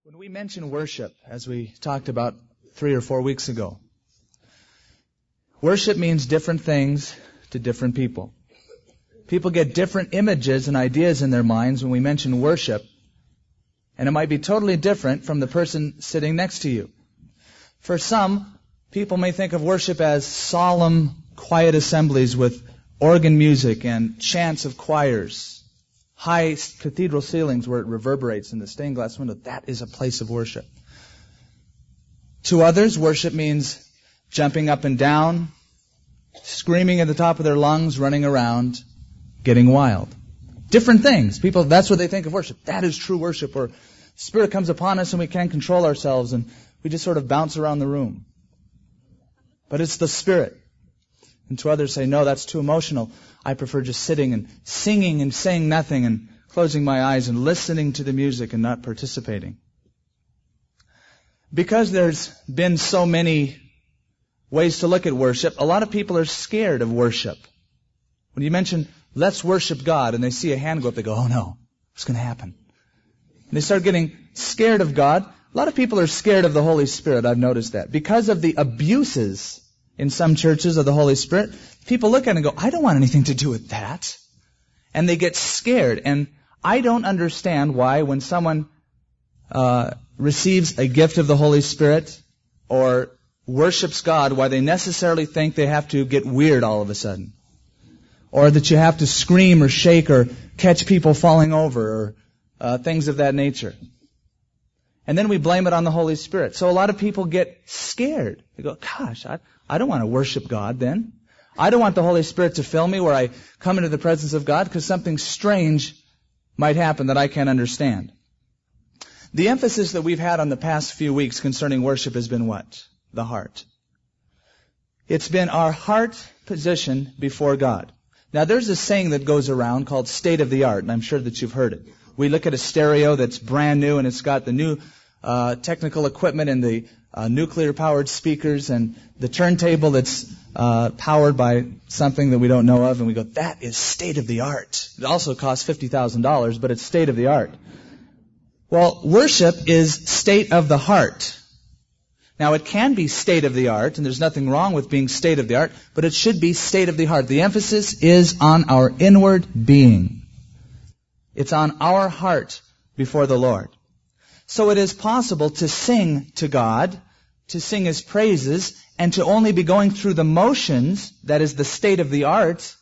When we mention worship, as we talked about 3 or 4 weeks ago, worship means different things to different people. People get different images and ideas in their minds when we mention worship, and it might be totally different from the person sitting next to you. For some, people may think of worship as solemn, quiet assemblies with organ music and chants of choirs, high cathedral ceilings where it reverberates in the stained glass window. That is a place of worship. To others, worship means jumping up and down, screaming at the top of their lungs, running around, getting wild. Different things. People, that's what they think of worship. That is true worship. Or Spirit comes upon us and we can't control ourselves and we just sort of bounce around the room. But it's the Spirit. And to others say, no, that's too emotional. I prefer just sitting and singing and saying nothing and closing my eyes and listening to the music and not participating. Because there's been so many ways to look at worship, a lot of people are scared of worship. When you mention, let's worship God, and they see a hand go up, they go, oh no, what's going to happen? And they start getting scared of God. A lot of people are scared of the Holy Spirit, I've noticed that. Because of the abuses in some churches of the Holy Spirit, people look at it and go, I don't want anything to do with that. And they get scared. And I don't understand why when someone receives a gift of the Holy Spirit or worships God, why they necessarily think they have to get weird all of a sudden. Or that you have to scream or shake or catch people falling over or things of that nature. And then we blame it on the Holy Spirit. So a lot of people get scared. They go, gosh, I don't want to worship God then. I don't want the Holy Spirit to fill me where I come into the presence of God because something strange might happen that I can't understand. The emphasis that we've had on the past few weeks concerning worship has been what? The heart. It's been our heart position before God. Now there's a saying that goes around called state of the art, and I'm sure that you've heard it. We look at a stereo that's brand new and it's got the new technical equipment and the nuclear-powered speakers and the turntable that's powered by something that we don't know of, and we go, that is state of the art. It also costs $50,000, but it's state of the art. Well, worship is state of the heart. Now, it can be state of the art, and there's nothing wrong with being state of the art, but it should be state of the heart. The emphasis is on our inward being. It's on our heart before the Lord. So it is possible to sing to God, to sing His praises, and to only be going through the motions, that is the state of the art,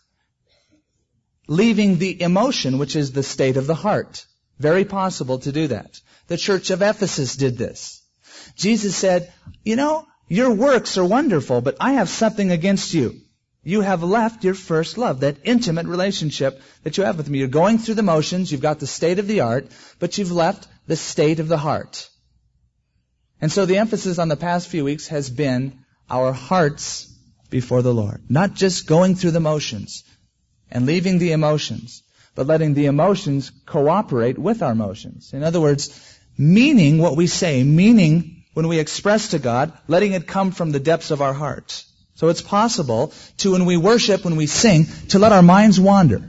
leaving the emotion, which is the state of the heart. Very possible to do that. The church of Ephesus did this. Jesus said, you know, your works are wonderful, but I have something against you. You have left your first love, that intimate relationship that you have with me. You're going through the motions, you've got the state of the art, but you've left the state of the heart. And so the emphasis on the past few weeks has been our hearts before the Lord. Not just going through the motions and leaving the emotions, but letting the emotions cooperate with our motions. In other words, meaning what we say, meaning when we express to God, letting it come from the depths of our heart. So it's possible to, when we worship, when we sing, to let our minds wander.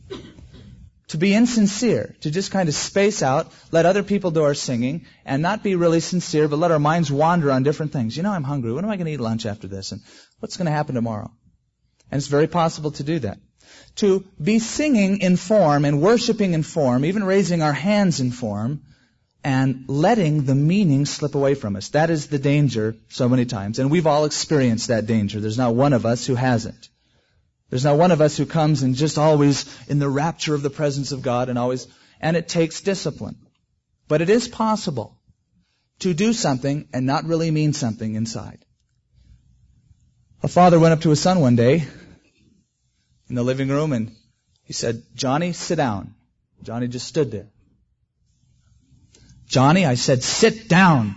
To be insincere, to just kind of space out, let other people do our singing, and not be really sincere, but let our minds wander on different things. You know, I'm hungry. When am I going to eat lunch after this? And what's going to happen tomorrow? And it's very possible to do that. To be singing in form and worshiping in form, even raising our hands in form, and letting the meaning slip away from us. That is the danger so many times. And we've all experienced that danger. There's not one of us who hasn't. There's not one of us who comes and just always in the rapture of the presence of God and it takes discipline. But it is possible to do something and not really mean something inside. A father went up to his son one day in the living room and he said, Johnny, sit down. Johnny just stood there. Johnny, I said, sit down.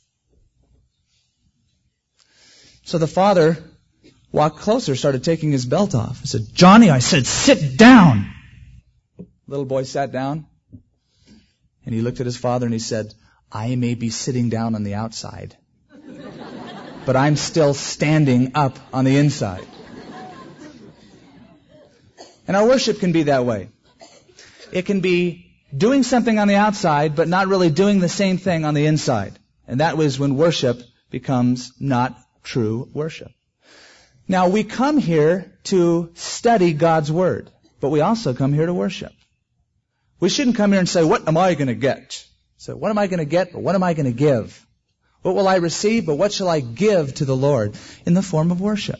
So the father walked closer, started taking his belt off. I said, Johnny, I said, sit down. Little boy sat down, and he looked at his father and he said, I may be sitting down on the outside, but I'm still standing up on the inside. And our worship can be that way. It can be doing something on the outside, but not really doing the same thing on the inside. And that was when worship becomes not true worship. Now, we come here to study God's Word, but we also come here to worship. We shouldn't come here and say, what am I going to get? So, what am I going to get, but what am I going to give? What will I receive, but what shall I give to the Lord? In the form of worship.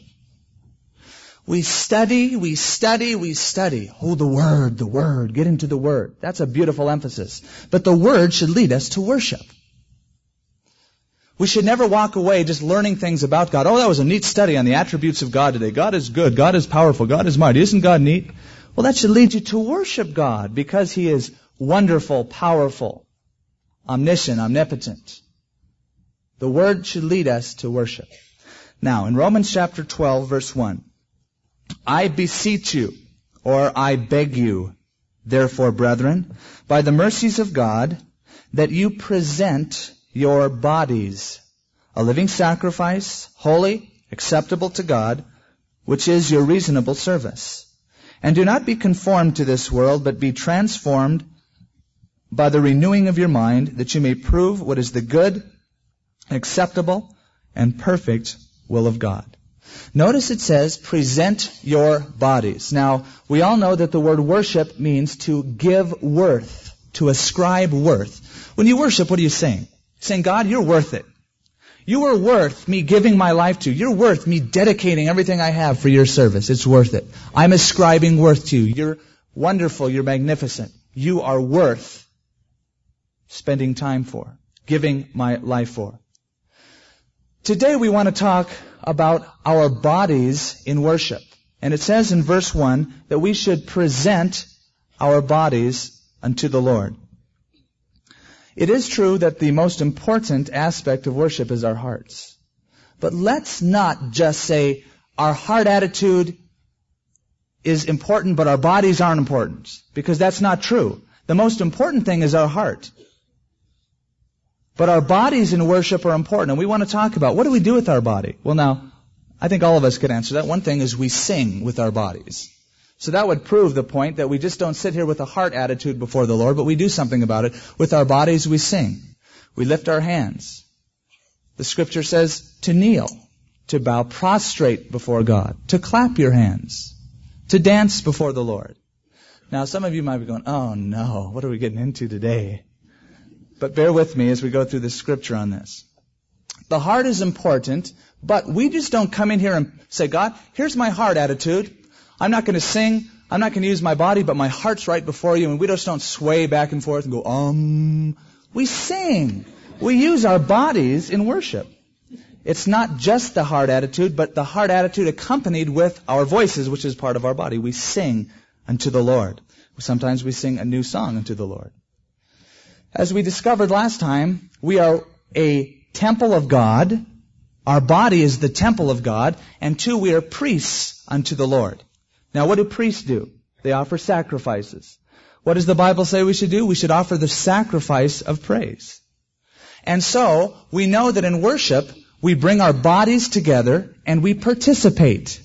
We study. Oh, the Word, get into the Word. That's a beautiful emphasis. But the Word should lead us to worship. We should never walk away just learning things about God. Oh, that was a neat study on the attributes of God today. God is good. God is powerful. God is mighty. Isn't God neat? Well, that should lead you to worship God because He is wonderful, powerful, omniscient, omnipotent. The Word should lead us to worship. Now, in Romans chapter 12, verse 1, I beseech you, or I beg you, therefore, brethren, by the mercies of God, that you present your bodies a living sacrifice, holy, acceptable to God, which is your reasonable service. And do not be conformed to this world, but be transformed by the renewing of your mind, that you may prove what is the good, acceptable, and perfect will of God. Notice it says, present your bodies. Now, we all know that the word worship means to give worth, to ascribe worth. When you worship, what are you saying? Saying, God, you're worth it. You are worth me giving my life to you. You're worth me dedicating everything I have for your service. It's worth it. I'm ascribing worth to you. You're wonderful. You're magnificent. You are worth spending time for, giving my life for. Today we want to talk about our bodies in worship. And it says in verse 1 that we should present our bodies unto the Lord. It is true that the most important aspect of worship is our hearts. But let's not just say our heart attitude is important, but our bodies aren't important. Because that's not true. The most important thing is our heart. But our bodies in worship are important. And we want to talk about, what do we do with our body? Well, now, I think all of us could answer that. One thing is we sing with our bodies. So that would prove the point that we just don't sit here with a heart attitude before the Lord, but we do something about it. With our bodies we sing. We lift our hands. The Scripture says to kneel, to bow prostrate before God, to clap your hands, to dance before the Lord. Now some of you might be going, oh no, what are we getting into today? But bear with me as we go through the Scripture on this. The heart is important, but we just don't come in here and say, God, here's my heart attitude. I'm not going to sing. I'm not going to use my body, but my heart's right before you. And we just don't sway back and forth and go, We sing. We use our bodies in worship. It's not just the heart attitude, but the heart attitude accompanied with our voices, which is part of our body. We sing unto the Lord. Sometimes we sing a new song unto the Lord. As we discovered last time, we are a temple of God. Our body is the temple of God. And 2, we are priests unto the Lord. Now, what do priests do? They offer sacrifices. What does the Bible say we should do? We should offer the sacrifice of praise. And so, we know that in worship, we bring our bodies together and we participate.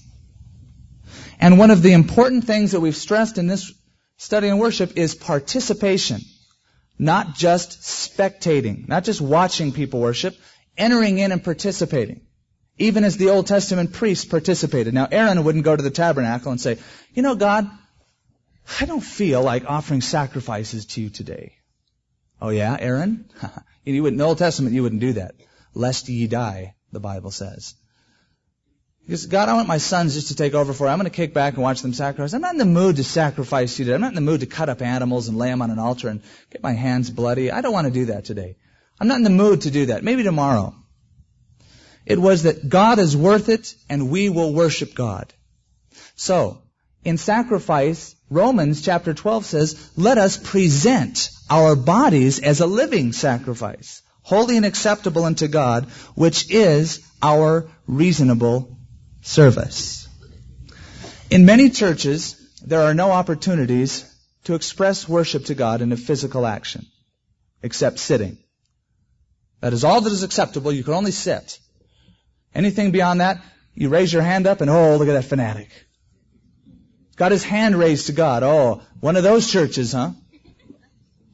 And one of the important things that we've stressed in this study in worship is participation. Not just spectating, not just watching people worship, entering in and participating. Even as the Old Testament priests participated. Now, Aaron wouldn't go to the tabernacle and say, you know, God, I don't feel like offering sacrifices to you today. Oh yeah, Aaron? In the Old Testament, you wouldn't do that. Lest ye die, the Bible says. Because, God, I want my sons just to take over for you. I'm going to kick back and watch them sacrifice. I'm not in the mood to sacrifice you today. I'm not in the mood to cut up animals and lay them on an altar and get my hands bloody. I don't want to do that today. I'm not in the mood to do that. Maybe tomorrow. It was that God is worth it and we will worship God. So, in sacrifice, Romans chapter 12 says, let us present our bodies as a living sacrifice, holy and acceptable unto God, which is our reasonable service. In many churches, there are no opportunities to express worship to God in a physical action, except sitting. That is all that is acceptable. You can only sit. Anything beyond that, you raise your hand up and, oh, look at that fanatic. Got his hand raised to God. Oh, one of those churches, huh?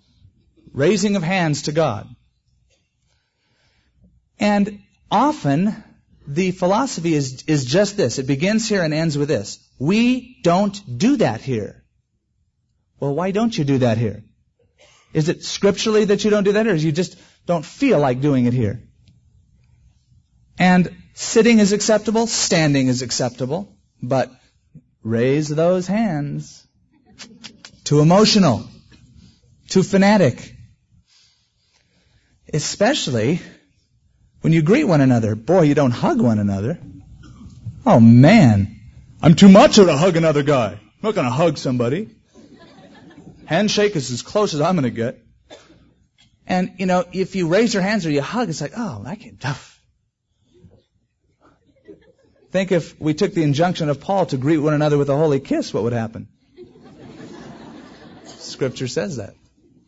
Raising of hands to God. And often, the philosophy is just this. It begins here and ends with this. We don't do that here. Well, why don't you do that here? Is it scripturally that you don't do that, or you just don't feel like doing it here? And sitting is acceptable, standing is acceptable, but raise those hands. Too emotional. Too fanatic. Especially when you greet one another. Boy, you don't hug one another. Oh man, I'm too macho to hug another guy. I'm not going to hug somebody. Handshake is as close as I'm going to get. And, if you raise your hands or you hug, it's like, oh, I can't. Think if we took the injunction of Paul to greet one another with a holy kiss, what would happen? Scripture says that.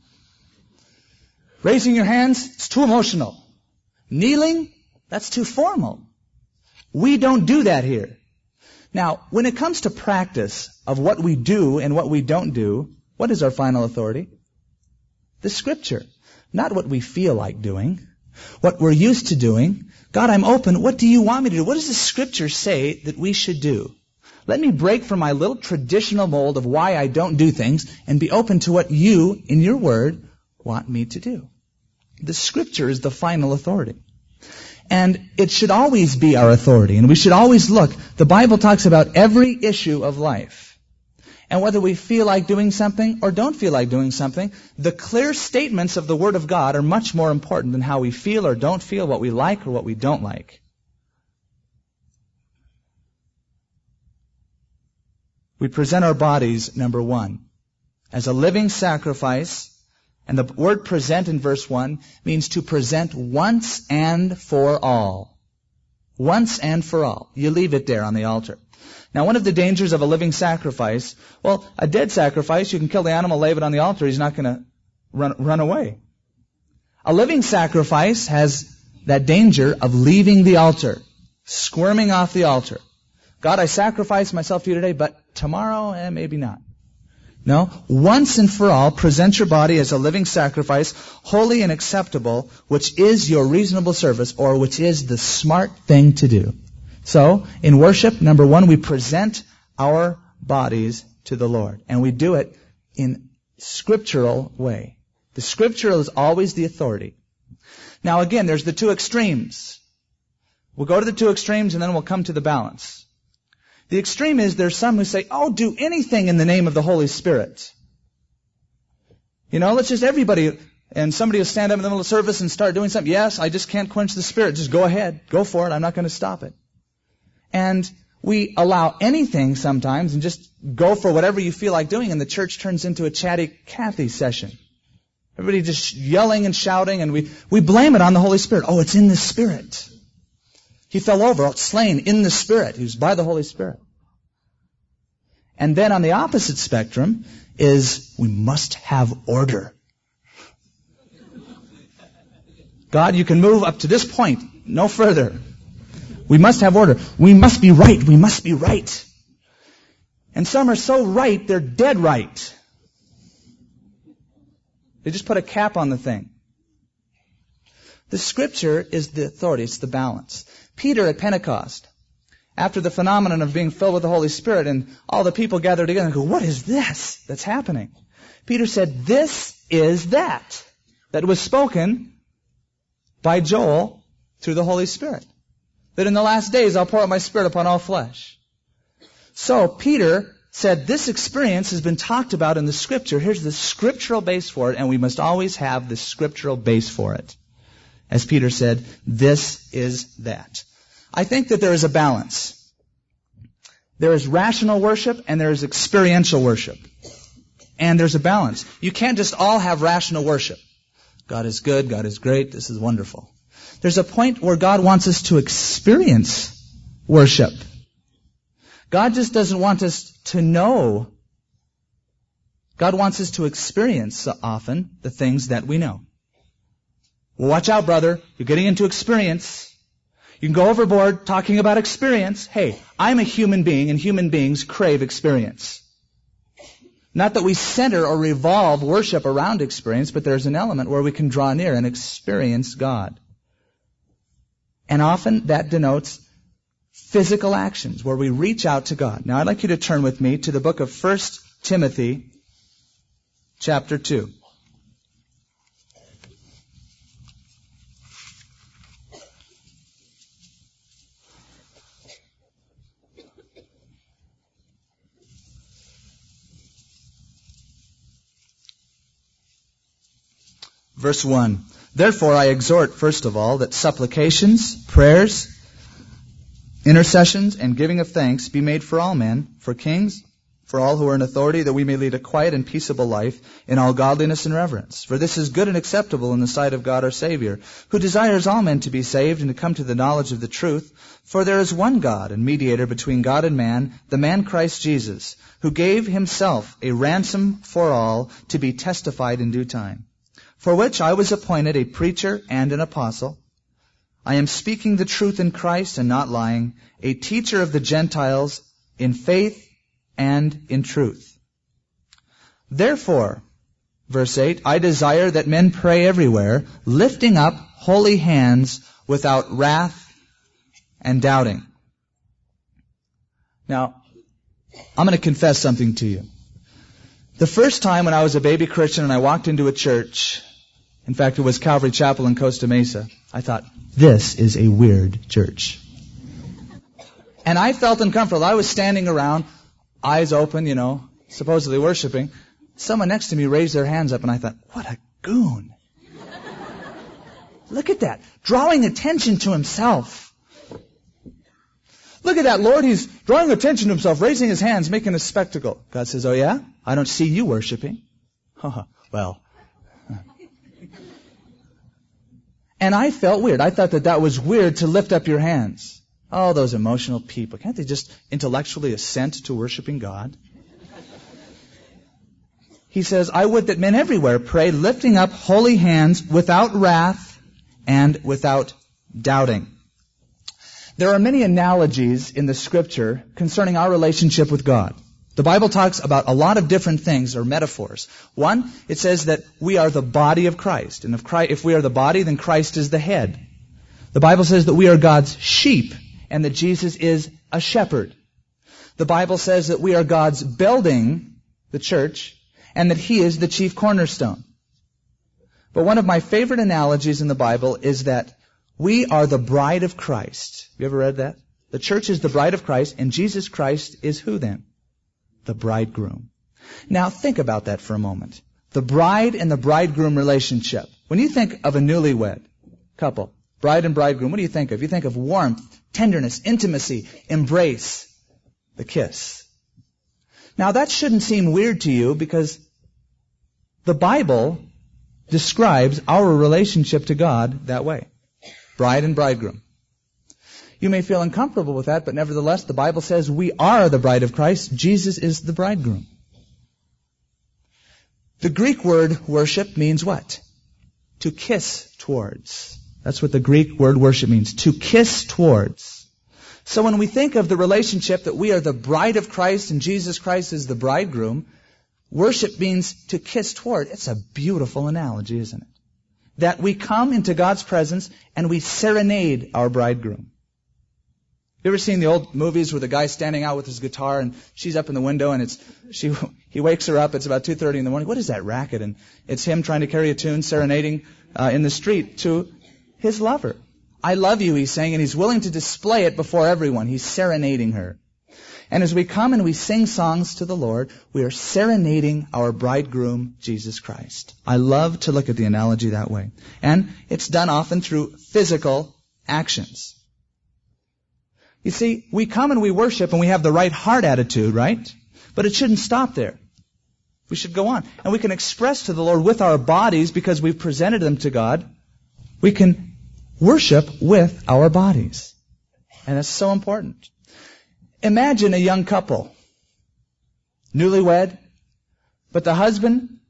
Raising your hands, it's too emotional. Kneeling, that's too formal. We don't do that here. Now, when it comes to practice of what we do and what we don't do, what is our final authority? The Scripture. Not what we feel like doing. What we're used to doing. God, I'm open. What do you want me to do? What does the Scripture say that we should do? Let me break from my little traditional mold of why I don't do things and be open to what you, in your Word, want me to do. The Scripture is the final authority. And it should always be our authority. And we should always look. The Bible talks about every issue of life. And whether we feel like doing something or don't feel like doing something, the clear statements of the Word of God are much more important than how we feel or don't feel, what we like or what we don't like. We present our bodies, number one, as a living sacrifice. And the word present in verse 1 means to present once and for all. Once and for all. You leave it there on the altar. Now, one of the dangers of a living sacrifice, well, a dead sacrifice, you can kill the animal, lay it on the altar, he's not going to run away. A living sacrifice has that danger of leaving the altar, squirming off the altar. God, I sacrifice myself to you today, but tomorrow, maybe not. No, once and for all, present your body as a living sacrifice, holy and acceptable, which is your reasonable service, or which is the smart thing to do. So, in worship, number one, we present our bodies to the Lord. And we do it in scriptural way. The scriptural is always the authority. Now again, there's the two extremes. We'll go to the two extremes and then we'll come to the balance. The extreme is there's some who say, oh, do anything in the name of the Holy Spirit. Let's just everybody, and somebody will stand up in the middle of service and start doing something. Yes, I just can't quench the Spirit. Just go ahead. Go for it. I'm not going to stop it. And we allow anything sometimes and just go for whatever you feel like doing, and the church turns into a chatty Cathy session. Everybody just yelling and shouting, and we blame it on the Holy Spirit. Oh, it's in the Spirit. He fell over, slain in the Spirit. He was by the Holy Spirit. And then on the opposite spectrum is we must have order. God, you can move up to this point, no further. We must have order. We must be right. We must be right. And some are so right, they're dead right. They just put a cap on the thing. The Scripture is the authority. It's the balance. Peter at Pentecost, after the phenomenon of being filled with the Holy Spirit and all the people gathered together and go, what is this that's happening? Peter said, this is that was spoken by Joel through the Holy Spirit. That in the last days I'll pour out my Spirit upon all flesh. So Peter said this experience has been talked about in the Scripture. Here's the scriptural base for it, and we must always have the scriptural base for it. As Peter said, this is that. I think that there is a balance. There is rational worship and there is experiential worship. And there's a balance. You can't just all have rational worship. God is good, God is great, this is wonderful. There's a point where God wants us to experience worship. God just doesn't want us to know. God wants us to experience often the things that we know. Well, watch out, brother. You're getting into experience. You can go overboard talking about experience. Hey, I'm a human being, and human beings crave experience. Not that we center or revolve worship around experience, but there's an element where we can draw near and experience God. And often that denotes physical actions where we reach out to God. Now I'd like you to turn with me to the book of 1 Timothy, chapter 2. Verse 1. Therefore I exhort, first of all, that supplications, prayers, intercessions, and giving of thanks be made for all men, for kings, for all who are in authority, that we may lead a quiet and peaceable life in all godliness and reverence. For this is good and acceptable in the sight of God our Savior, who desires all men to be saved and to come to the knowledge of the truth. For there is one God and mediator between God and man, the man Christ Jesus, who gave himself a ransom for all to be testified in due time. For which I was appointed a preacher and an apostle. I am speaking the truth in Christ and not lying, a teacher of the Gentiles in faith and in truth. Therefore, verse 8, I desire that men pray everywhere, lifting up holy hands without wrath and doubting. Now, I'm going to confess something to you. The first time when I was a baby Christian and I walked into a church, in fact, it was Calvary Chapel in Costa Mesa, I thought, this is a weird church. And I felt uncomfortable. I was standing around, eyes open, supposedly worshiping. Someone next to me raised their hands up and I thought, what a goon. Look at that. Drawing attention to himself. Look at that, Lord. He's drawing attention to himself, raising his hands, making a spectacle. God says, oh yeah? I don't see you worshiping. Well. And I felt weird. I thought that was weird to lift up your hands. Oh, those emotional people. Can't they just intellectually assent to worshiping God? He says, I would that men everywhere pray, lifting up holy hands without wrath and without doubting. There are many analogies in the Scripture concerning our relationship with God. The Bible talks about a lot of different things, or metaphors. One, it says that we are the body of Christ. And if we are the body, then Christ is the head. The Bible says that we are God's sheep, and that Jesus is a shepherd. The Bible says that we are God's building, the church, and that He is the chief cornerstone. But one of my favorite analogies in the Bible is that we are the bride of Christ. You ever read that? The church is the bride of Christ, and Jesus Christ is who then? The bridegroom. Now think about that for a moment. The bride and the bridegroom relationship. When you think of a newlywed couple, bride and bridegroom, what do you think of? You think of warmth, tenderness, intimacy, embrace, the kiss. Now that shouldn't seem weird to you because the Bible describes our relationship to God that way. Bride and bridegroom. You may feel uncomfortable with that, but nevertheless, the Bible says we are the bride of Christ. Jesus is the bridegroom. The Greek word worship means what? To kiss towards. That's what the Greek word worship means. To kiss towards. So when we think of the relationship that we are the bride of Christ and Jesus Christ is the bridegroom, worship means to kiss toward. It's a beautiful analogy, isn't it? That we come into God's presence and we serenade our bridegroom. You ever seen the old movies where the guy's standing out with his guitar and she's up in the window and he wakes her up, it's about 2:30 in the morning. What is that racket? And it's him trying to carry a tune, serenading in the street to his lover. I love you, he's saying, and he's willing to display it before everyone. He's serenading her. And as we come and we sing songs to the Lord, we are serenading our bridegroom, Jesus Christ. I love to look at the analogy that way. And it's done often through physical actions. You see, we come and we worship and we have the right heart attitude, right? But it shouldn't stop there. We should go on. And we can express to the Lord with our bodies because we've presented them to God. We can worship with our bodies. And that's so important. Imagine a young couple, newlywed, but the husband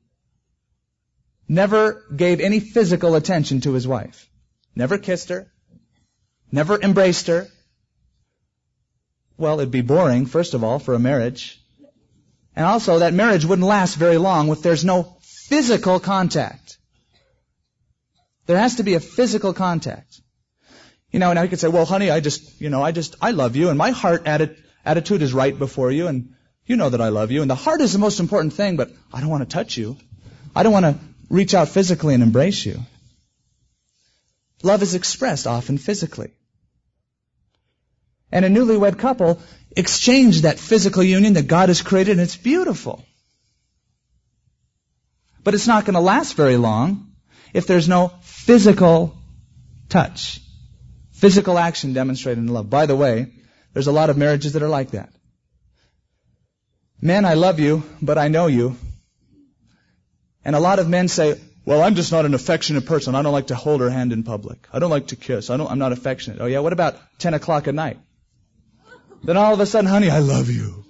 never gave any physical attention to his wife. Never kissed her. Never embraced her. Well, it'd be boring, first of all, for a marriage. And also, that marriage wouldn't last very long if there's no physical contact. There has to be a physical contact. Now you could say, well, honey, I love you, and my heart attitude is right before you, and you know that I love you, and the heart is the most important thing, but I don't want to touch you. I don't want to reach out physically and embrace you. Love is expressed often physically. And a newlywed couple exchange that physical union that God has created, and it's beautiful. But it's not going to last very long if there's no physical touch, physical action demonstrated in love. By the way, there's a lot of marriages that are like that. Men, I love you, but I know you. And a lot of men say, well, I'm just not an affectionate person. I don't like to hold her hand in public. I don't like to kiss. I'm not affectionate. Oh yeah, what about 10 o'clock at night? Then all of a sudden, honey, I love you.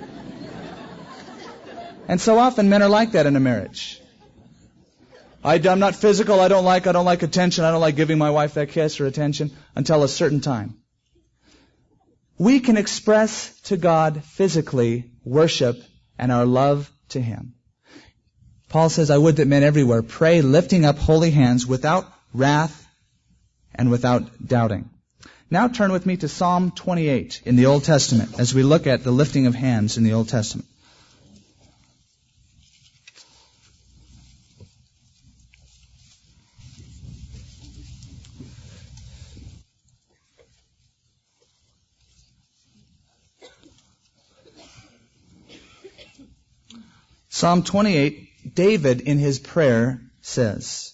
And so often men are like that in a marriage. I'm not physical. I don't like attention. I don't like giving my wife that kiss or attention until a certain time. We can express to God physically worship and our love to Him. Paul says, I would that men everywhere pray, lifting up holy hands without wrath and without doubting. Now turn with me to Psalm 28 in the Old Testament as we look at the lifting of hands in the Old Testament. Psalm 28, David in his prayer says,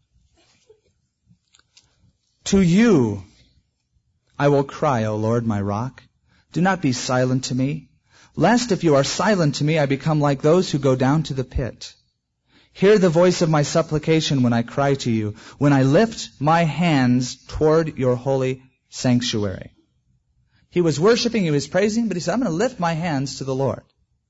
to you I will cry, O Lord, my rock. Do not be silent to me, lest if you are silent to me, I become like those who go down to the pit. Hear the voice of my supplication when I cry to you, when I lift my hands toward your holy sanctuary. He was worshiping, he was praising, but he said, I'm going to lift my hands to the Lord.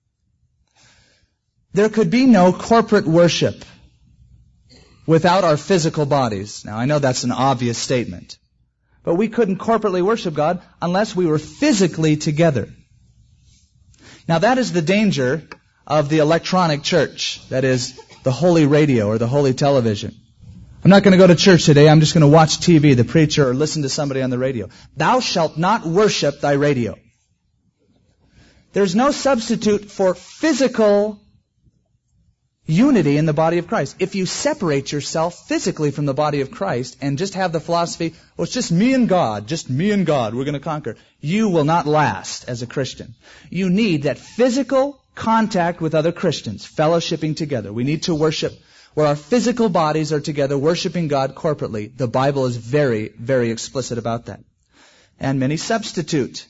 There could be no corporate worship without our physical bodies. Now, I know that's an obvious statement, but we couldn't corporately worship God unless we were physically together. Now, that is the danger of the electronic church, that is, the holy radio or the holy television. I'm not going to go to church today, I'm just going to watch TV, the preacher, or listen to somebody on the radio. Thou shalt not worship thy radio. There's no substitute for physical unity in the body of Christ. If you separate yourself physically from the body of Christ and just have the philosophy, well, it's just me and God, we're going to conquer, you will not last as a Christian. You need that physical contact with other Christians, fellowshipping together. We need to worship where our physical bodies are together, worshiping God corporately. The Bible is very, very explicit about that. And many substitute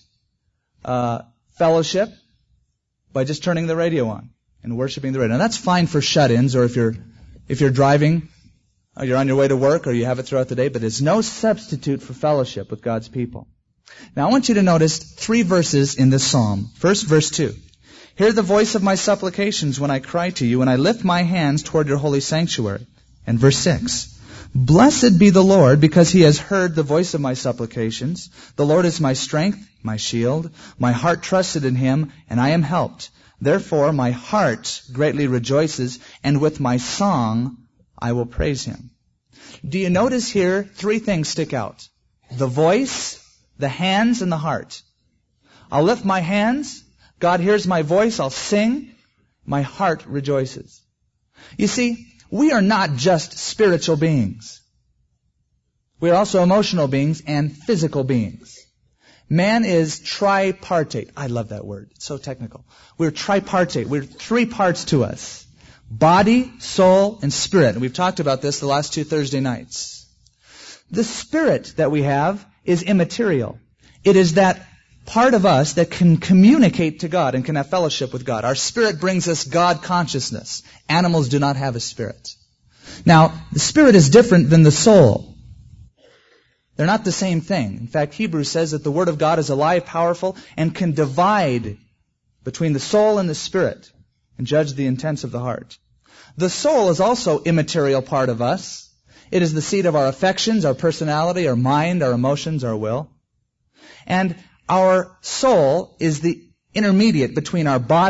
fellowship by just turning the radio on and worshiping the radio. Now that's fine for shut-ins, or if you're driving, or you're on your way to work, or you have it throughout the day, but it's no substitute for fellowship with God's people. Now I want you to notice 3 verses in this psalm. First, verse 2. Hear the voice of my supplications when I cry to you, and I lift my hands toward your holy sanctuary. And verse 6. Blessed be the Lord, because he has heard the voice of my supplications. The Lord is my strength, my shield. My heart trusted in him, and I am helped. Therefore my heart greatly rejoices, and with my song I will praise him. Do you notice here 3 things stick out? The voice, the hands, and the heart. I'll lift my hands. God hears my voice. I'll sing. My heart rejoices. You see, we are not just spiritual beings. We are also emotional beings and physical beings. Man is tripartite. I love that word. It's so technical. We're tripartite. We're 3 parts to us. Body, soul, and spirit. And we've talked about this the last 2 Thursday nights. The spirit that we have is immaterial. It is that part of us that can communicate to God and can have fellowship with God. Our spirit brings us God consciousness. Animals do not have a spirit. Now, the spirit is different than the soul. They're not the same thing. In fact, Hebrews says that the Word of God is alive, powerful, and can divide between the soul and the spirit and judge the intents of the heart. The soul is also immaterial part of us. It is the seat of our affections, our personality, our mind, our emotions, our will. And our soul is the intermediate between our body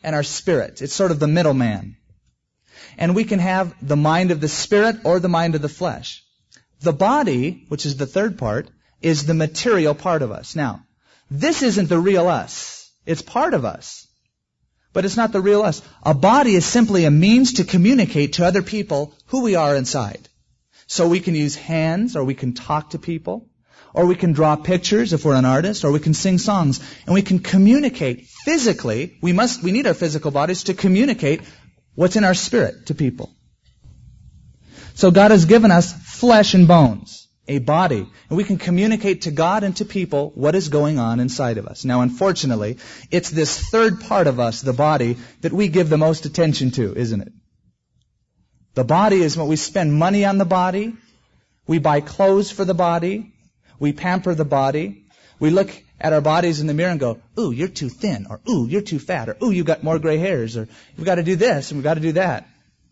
and our spirit. It's sort of the middleman. And we can have the mind of the spirit or the mind of the flesh. The body, which is the third part, is the material part of us. Now, this isn't the real us. It's part of us. But it's not the real us. A body is simply a means to communicate to other people who we are inside. So we can use hands, or we can talk to people, or we can draw pictures if we're an artist, or we can sing songs. And we can communicate physically. We need our physical bodies to communicate what's in our spirit to people. So God has given us flesh and bones, a body, and we can communicate to God and to people what is going on inside of us. Now, unfortunately, it's this third part of us, the body, that we give the most attention to, isn't it? The body is what we spend money on the body. We buy clothes for the body. We pamper the body. We look at our bodies in the mirror and go, ooh, you're too thin, or ooh, you're too fat, or ooh, you've got more gray hairs, or we've got to do this and we've got to do that.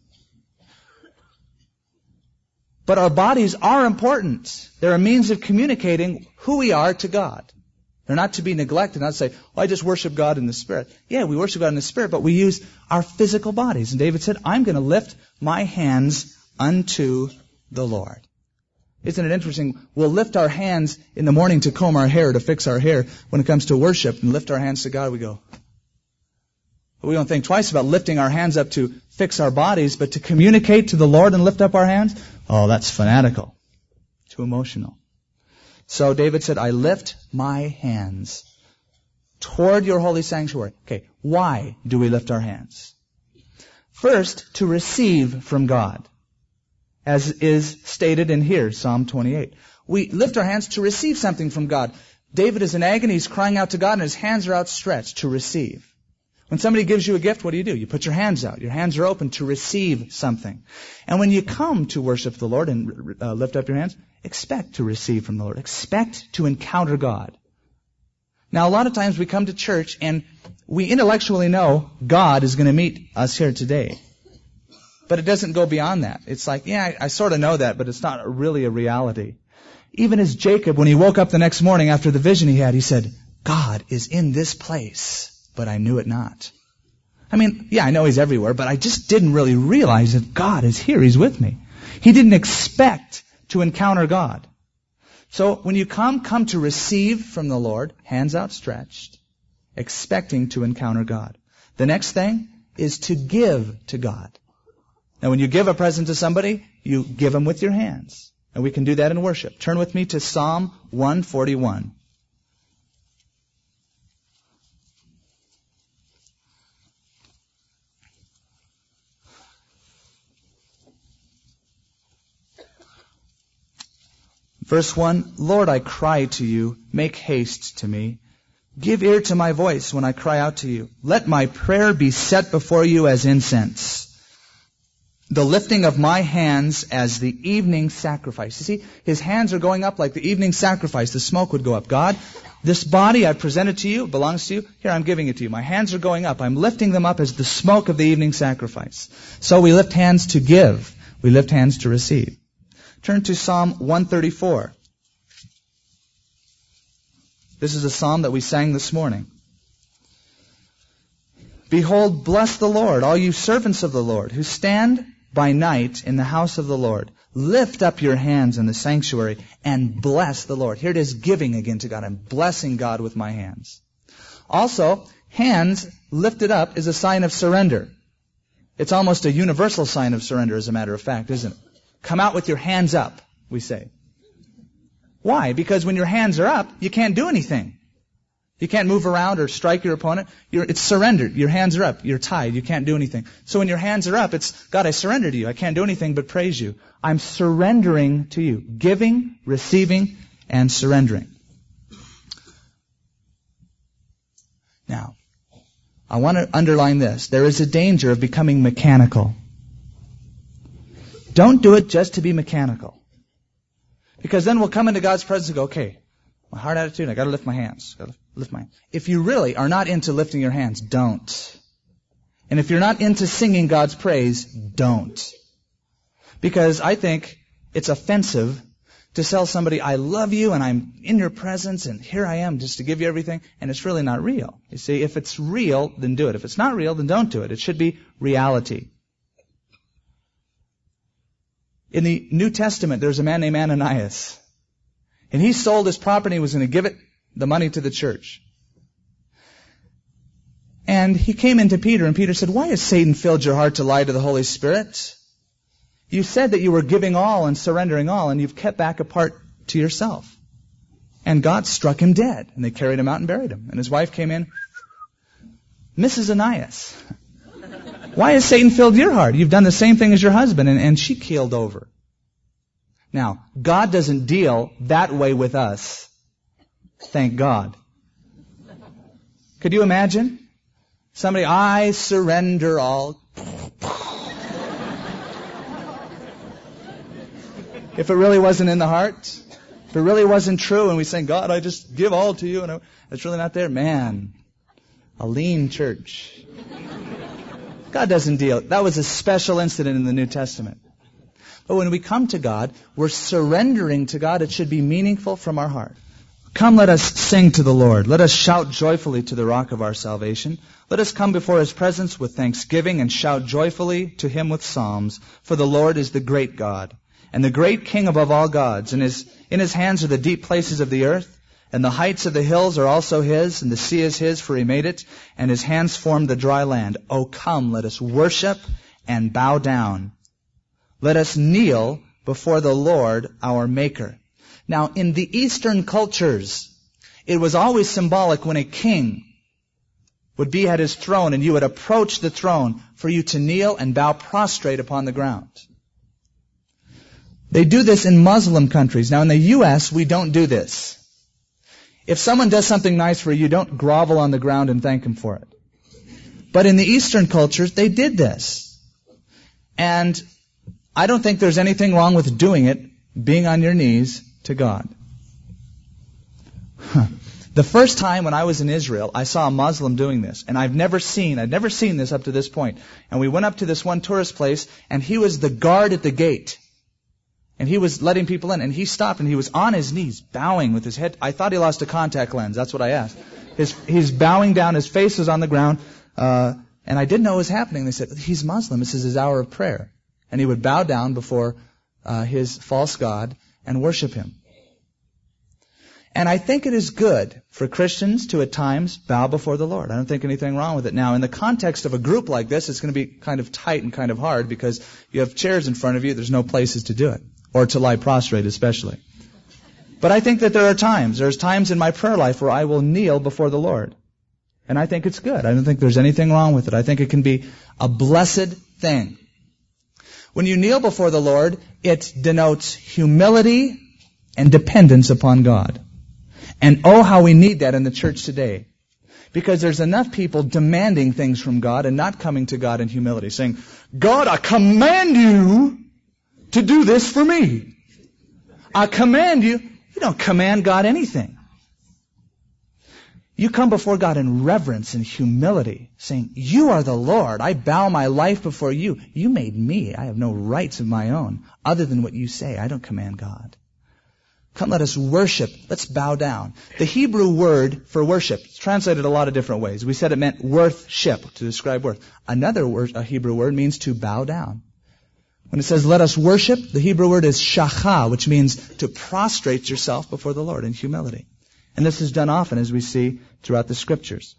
But our bodies are important. They're a means of communicating who we are to God. They're not to be neglected, not to say, I just worship God in the Spirit. Yeah, we worship God in the Spirit, but we use our physical bodies. And David said, I'm going to lift my hands unto the Lord. Isn't it interesting? We'll lift our hands in the morning to comb our hair, to fix our hair. When it comes to worship and lift our hands to God, we go. But we don't think twice about lifting our hands up to fix our bodies, but to communicate to the Lord and lift up our hands? Oh, that's fanatical. Too emotional. So David said, I lift my hands toward your holy sanctuary. Okay, why do we lift our hands? First, to receive from God, as is stated in here, Psalm 28. We lift our hands to receive something from God. David is in agony, he's crying out to God, and his hands are outstretched to receive. When somebody gives you a gift, what do? You put your hands out. Your hands are open to receive something. And when you come to worship the Lord and lift up your hands, expect to receive from the Lord. Expect to encounter God. Now, a lot of times we come to church and we intellectually know God is going to meet us here today. But it doesn't go beyond that. It's like, yeah, I sort of know that, but it's not really a reality. Even as Jacob, when he woke up the next morning after the vision he had, he said, God is in this place, but I knew it not. I mean, yeah, I know He's everywhere, but I just didn't really realize that God is here. He's with me. He didn't expect to encounter God. So when you come to receive from the Lord, hands outstretched, expecting to encounter God. The next thing is to give to God. Now, when you give a present to somebody, you give them with your hands. And we can do that in worship. Turn with me to Psalm 141. Verse 1, Lord, I cry to you, make haste to me. Give ear to my voice when I cry out to you. Let my prayer be set before you as incense, the lifting of my hands as the evening sacrifice. You see, his hands are going up like the evening sacrifice. The smoke would go up. God, this body I presented to you, belongs to you. Here, I'm giving it to you. My hands are going up. I'm lifting them up as the smoke of the evening sacrifice. So we lift hands to give. We lift hands to receive. Turn to Psalm 134. This is a psalm that we sang this morning. Behold, bless the Lord, all you servants of the Lord, who stand by night in the house of the Lord. Lift up your hands in the sanctuary and bless the Lord. Here it is, giving again to God. I'm blessing God with my hands. Also, hands lifted up is a sign of surrender. It's almost a universal sign of surrender, as a matter of fact, isn't it? Come out with your hands up, we say. Why? Because when your hands are up, you can't do anything. You can't move around or strike your opponent. It's surrendered. Your hands are up. You're tied. You can't do anything. So when your hands are up, it's, God, I surrender to you. I can't do anything but praise you. I'm surrendering to you. Giving, receiving, and surrendering. Now, I want to underline this. There is a danger of becoming mechanical. Don't do it just to be mechanical. Because then we'll come into God's presence and go, okay, my heart attitude, I got to lift my hands. If you really are not into lifting your hands, don't. And if you're not into singing God's praise, don't. Because I think it's offensive to tell somebody, I love you and I'm in your presence and here I am just to give you everything, and it's really not real. You see, if it's real, then do it. If it's not real, then don't do it. It should be reality. In the New Testament, there's a man named Ananias. And he sold his property and was going to give the money to the church. And he came into Peter, and Peter said, why has Satan filled your heart to lie to the Holy Spirit? You said that you were giving all and surrendering all, and you've kept back a part to yourself. And God struck him dead, and they carried him out and buried him. And his wife came in, Mrs. Ananias, why has Satan filled your heart? You've done the same thing as your husband, and she keeled over. Now, God doesn't deal that way with us. Thank God. Could you imagine? Somebody, I surrender all. If it really wasn't in the heart, if it really wasn't true, and we say, God, I just give all to you, and it's really not there, man, a lean church. God doesn't deal. That was a special incident in the New Testament. But when we come to God, we're surrendering to God. It should be meaningful from our heart. Come, let us sing to the Lord. Let us shout joyfully to the rock of our salvation. Let us come before His presence with thanksgiving and shout joyfully to Him with psalms. For the Lord is the great God and the great King above all gods. And in His hands are the deep places of the earth, and the heights of the hills are also His, and the sea is His, for He made it, and His hands formed the dry land. O come, let us worship and bow down. Let us kneel before the Lord our Maker. Now, in the Eastern cultures, it was always symbolic when a king would be at his throne and you would approach the throne for you to kneel and bow prostrate upon the ground. They do this in Muslim countries. Now, in the U.S., we don't do this. If someone does something nice for you, you don't grovel on the ground and thank him for it. But in the Eastern cultures, they did this. And I don't think there's anything wrong with doing it, being on your knees to God. The first time when I was in Israel, I saw a Muslim doing this. And I'd never seen this up to this point. And we went up to this one tourist place, and he was the guard at the gate. And he was letting people in, and he stopped, and he was on his knees, bowing with his head. I thought he lost a contact lens. That's what I asked. He's bowing down, his face was on the ground, and I didn't know what was happening. They said, he's Muslim, this is his hour of prayer. And he would bow down before his false god and worship him. And I think it is good for Christians to at times bow before the Lord. I don't think anything wrong with it. Now, in the context of a group like this, it's going to be kind of tight and kind of hard because you have chairs in front of you, there's no places to do it. Or to lie prostrate especially. But I think that there's times in my prayer life where I will kneel before the Lord. And I think it's good. I don't think there's anything wrong with it. I think it can be a blessed thing. When you kneel before the Lord, it denotes humility and dependence upon God. And oh, how we need that in the church today. Because there's enough people demanding things from God and not coming to God in humility, saying, God, I command you to do this for me. I command you. You don't command God anything. You come before God in reverence and humility, saying, you are the Lord. I bow my life before you. You made me. I have no rights of my own other than what you say. I don't command God. Come, let us worship. Let's bow down. The Hebrew word for worship is translated a lot of different ways. We said it meant worth-ship, to describe worth. Another word, a Hebrew word, means to bow down. When it says, let us worship, the Hebrew word is shachah, which means to prostrate yourself before the Lord in humility. And this is done often, as we see throughout the Scriptures.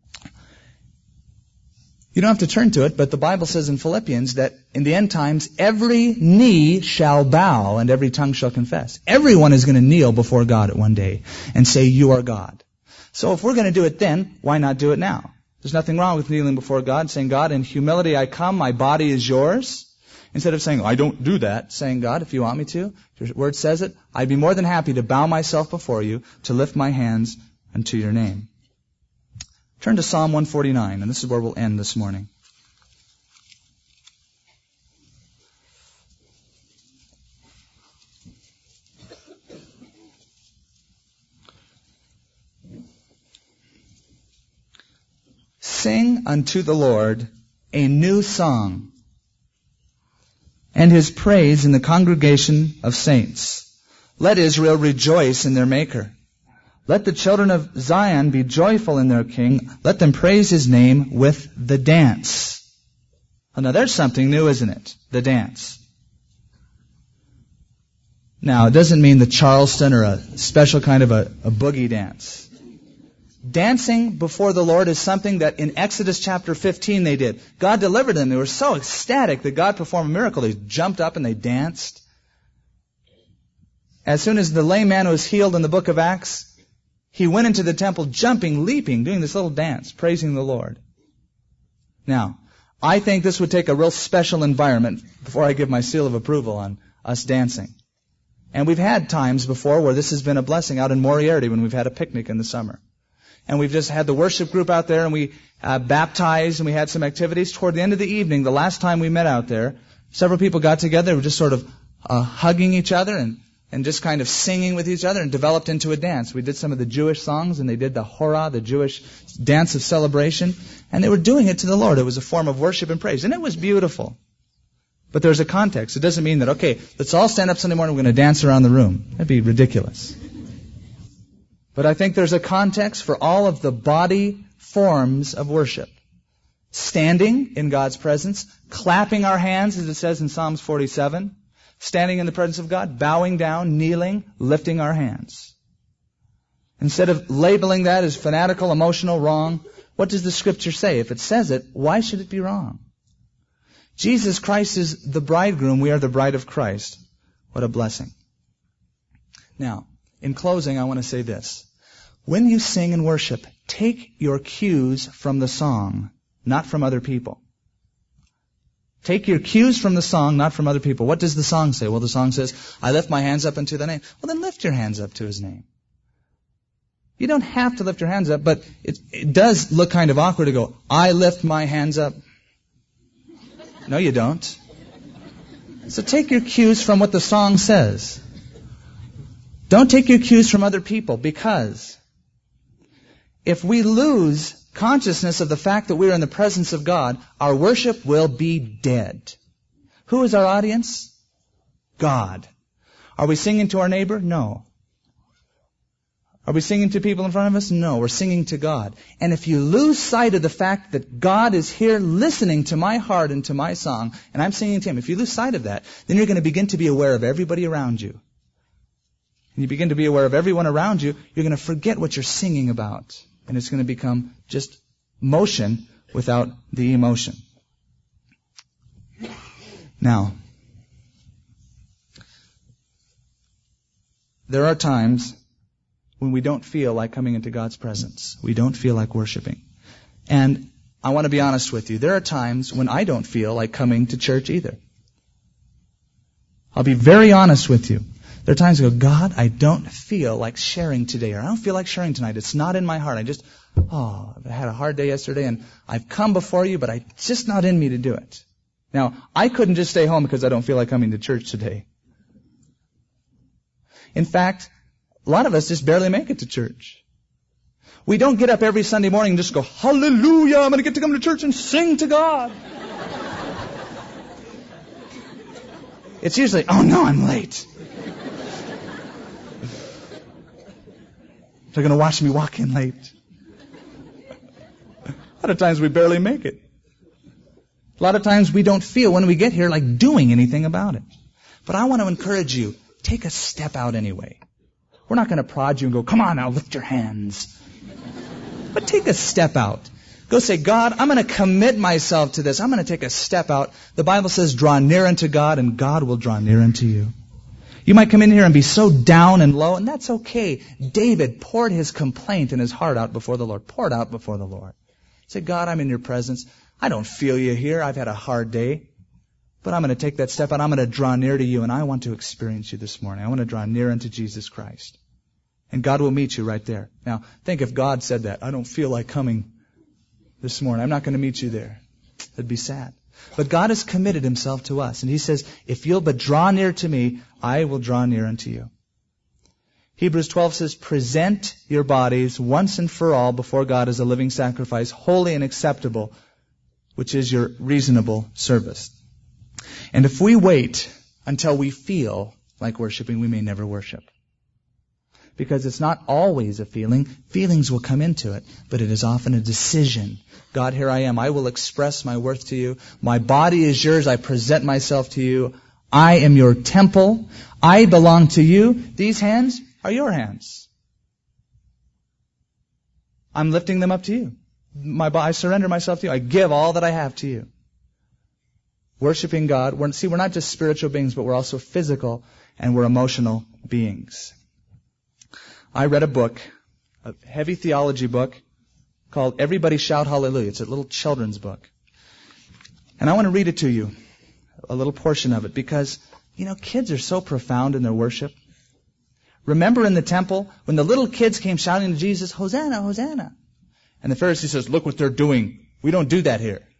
You don't have to turn to it, but the Bible says in Philippians that in the end times, every knee shall bow and every tongue shall confess. Everyone is going to kneel before God at one day and say, you are God. So if we're going to do it then, why not do it now? There's nothing wrong with kneeling before God, saying, God, in humility I come, my body is yours. Instead of saying, I don't do that, saying, God, if you want me to, your word says it, I'd be more than happy to bow myself before you, to lift my hands unto your name. Turn to Psalm 149, and this is where we'll end this morning. Sing unto the Lord a new song, and His praise in the congregation of saints. Let Israel rejoice in their Maker. Let the children of Zion be joyful in their King. Let them praise His name with the dance. Oh, now there's something new, isn't it? The dance. Now, it doesn't mean the Charleston or a special kind of a boogie dance. Dancing before the Lord is something that in Exodus chapter 15 they did. God delivered them. They were so ecstatic that God performed a miracle. They jumped up and they danced. As soon as the lame man was healed in the book of Acts, he went into the temple jumping, leaping, doing this little dance, praising the Lord. Now, I think this would take a real special environment before I give my seal of approval on us dancing. And we've had times before where this has been a blessing out in Moriarty when we've had a picnic in the summer. And we've just had the worship group out there and we baptized and we had some activities. Toward the end of the evening, the last time we met out there, several people got together, were just sort of hugging each other and just kind of singing with each other and developed into a dance. We did some of the Jewish songs and they did the Horah, the Jewish dance of celebration. And they were doing it to the Lord. It was a form of worship and praise. And it was beautiful. But there's a context. It doesn't mean that, okay, let's all stand up Sunday morning, we're going to dance around the room. That'd be ridiculous. But I think there's a context for all of the body forms of worship. Standing in God's presence, clapping our hands, as it says in Psalms 47, standing in the presence of God, bowing down, kneeling, lifting our hands. Instead of labeling that as fanatical, emotional, wrong, what does the Scripture say? If it says it, why should it be wrong? Jesus Christ is the bridegroom. We are the bride of Christ. What a blessing. Now, in closing, I want to say this. When you sing and worship, take your cues from the song, not from other people. Take your cues from the song, not from other people. What does the song say? Well, the song says, I lift my hands up unto the name. Well, then lift your hands up to His name. You don't have to lift your hands up, but it does look kind of awkward to go, I lift my hands up. No, you don't. So take your cues from what the song says. Don't take your cues from other people, because if we lose consciousness of the fact that we are in the presence of God, our worship will be dead. Who is our audience? God. Are we singing to our neighbor? No. Are we singing to people in front of us? No, we're singing to God. And if you lose sight of the fact that God is here listening to my heart and to my song, and I'm singing to Him, if you lose sight of that, then you're going to begin to be aware of everybody around you. And you begin to be aware of everyone around you, you're going to forget what you're singing about. And it's going to become just motion without the emotion. Now, there are times when we don't feel like coming into God's presence. We don't feel like worshiping. And I want to be honest with you. There are times when I don't feel like coming to church either. I'll be very honest with you. There are times I go, God, I don't feel like sharing today, or I don't feel like sharing tonight. It's not in my heart. I've had a hard day yesterday, and I've come before you, but it's just not in me to do it. Now, I couldn't just stay home because I don't feel like coming to church today. In fact, a lot of us just barely make it to church. We don't get up every Sunday morning and just go, hallelujah, I'm going to get to come to church and sing to God. It's usually, oh no, I'm late. They're going to watch me walk in late. A lot of times we barely make it. A lot of times we don't feel when we get here like doing anything about it. But I want to encourage you, take a step out anyway. We're not going to prod you and go, come on now, lift your hands. But take a step out. Go say, God, I'm going to commit myself to this. I'm going to take a step out. The Bible says, draw near unto God, and God will draw near unto you. You might come in here and be so down and low, and that's okay. David poured his complaint and his heart out before the Lord. Poured out before the Lord. Say, God, I'm in your presence. I don't feel you here. I've had a hard day. But I'm going to take that step out. I'm going to draw near to you, and I want to experience you this morning. I want to draw near unto Jesus Christ. And God will meet you right there. Now, think if God said that. I don't feel like coming this morning. I'm not going to meet you there. That'd be sad. But God has committed Himself to us. And He says, if you'll but draw near to me, I will draw near unto you. Hebrews 12 says, present your bodies once and for all before God as a living sacrifice, holy and acceptable, which is your reasonable service. And if we wait until we feel like worshiping, we may never worship. Because it's not always a feeling. Feelings will come into it, but it is often a decision. God, here I am. I will express my worth to you. My body is yours. I present myself to you. I am your temple. I belong to you. These hands are your hands. I'm lifting them up to you. I surrender myself to you. I give all that I have to you. Worshiping God. We're not just spiritual beings, but we're also physical and we're emotional beings. I read a book, a heavy theology book, called Everybody Shout Hallelujah. It's a little children's book. And I want to read it to you, a little portion of it, because, kids are so profound in their worship. Remember in the temple, when the little kids came shouting to Jesus, Hosanna, Hosanna. And the Pharisee says, look what they're doing. We don't do that here.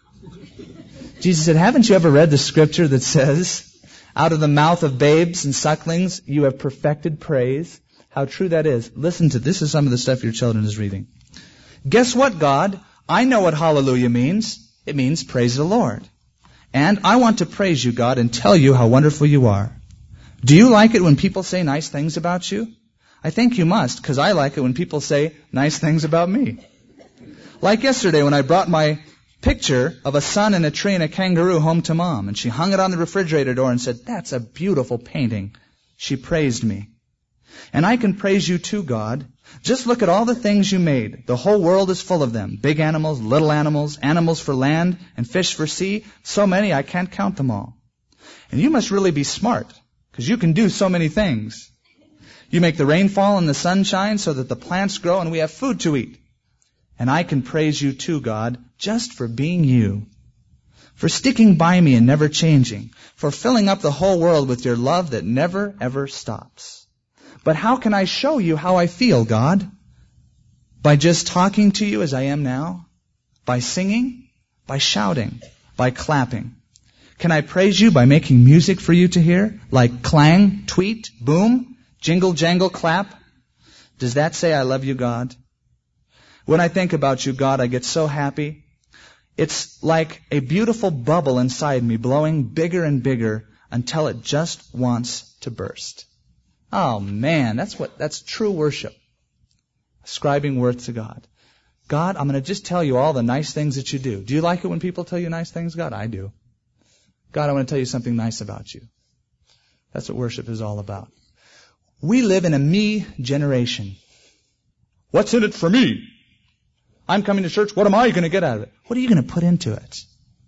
Jesus said, haven't you ever read the scripture that says, out of the mouth of babes and sucklings, you have perfected praise? How true that is. Listen to this is some of the stuff your children is reading. Guess what, God? I know what hallelujah means. It means praise the Lord. And I want to praise you, God, and tell you how wonderful you are. Do you like it when people say nice things about you? I think you must, because I like it when people say nice things about me. Like yesterday when I brought my picture of a sun and a tree and a kangaroo home to Mom, and she hung it on the refrigerator door and said, that's a beautiful painting. She praised me. And I can praise you too, God. Just look at all the things you made. The whole world is full of them. Big animals, little animals, animals for land and fish for sea. So many I can't count them all. And you must really be smart, because you can do so many things. You make the rain fall and the sun shine so that the plants grow and we have food to eat. And I can praise you too, God, just for being you. For sticking by me and never changing. For filling up the whole world with your love that never, ever stops. But how can I show you how I feel, God? By just talking to you as I am now? By singing? By shouting? By clapping? Can I praise you by making music for you to hear? Like clang, tweet, boom, jingle, jangle, clap? Does that say I love you, God? When I think about you, God, I get so happy. It's like a beautiful bubble inside me blowing bigger and bigger until it just wants to burst. Oh man, that's true worship. Ascribing worth to God. God, I'm going to just tell you all the nice things that you do. Do you like it when people tell you nice things? God, I do. God, I want to tell you something nice about you. That's what worship is all about. We live in a me generation. What's in it for me? I'm coming to church. What am I going to get out of it? What are you going to put into it?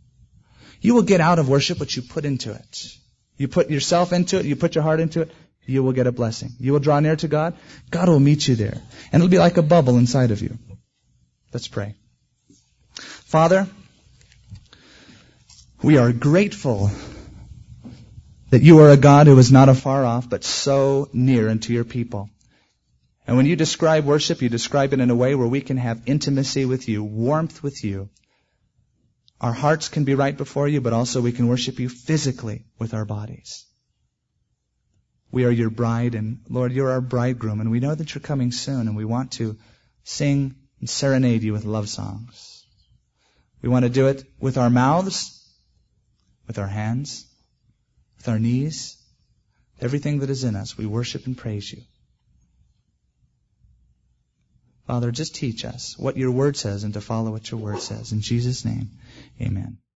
You will get out of worship what you put into it. You put yourself into it. You put your heart into it. You will get a blessing. You will draw near to God. God will meet you there. And it'll be like a bubble inside of you. Let's pray. Father, we are grateful that you are a God who is not afar off, but so near unto your people. And when you describe worship, you describe it in a way where we can have intimacy with you, warmth with you. Our hearts can be right before you, but also we can worship you physically with our bodies. We are your bride, and Lord, you're our bridegroom, and we know that you're coming soon, and we want to sing and serenade you with love songs. We want to do it with our mouths, with our hands, with our knees, everything that is in us. We worship and praise you. Father, just teach us what your word says and to follow what your word says. In Jesus' name, amen.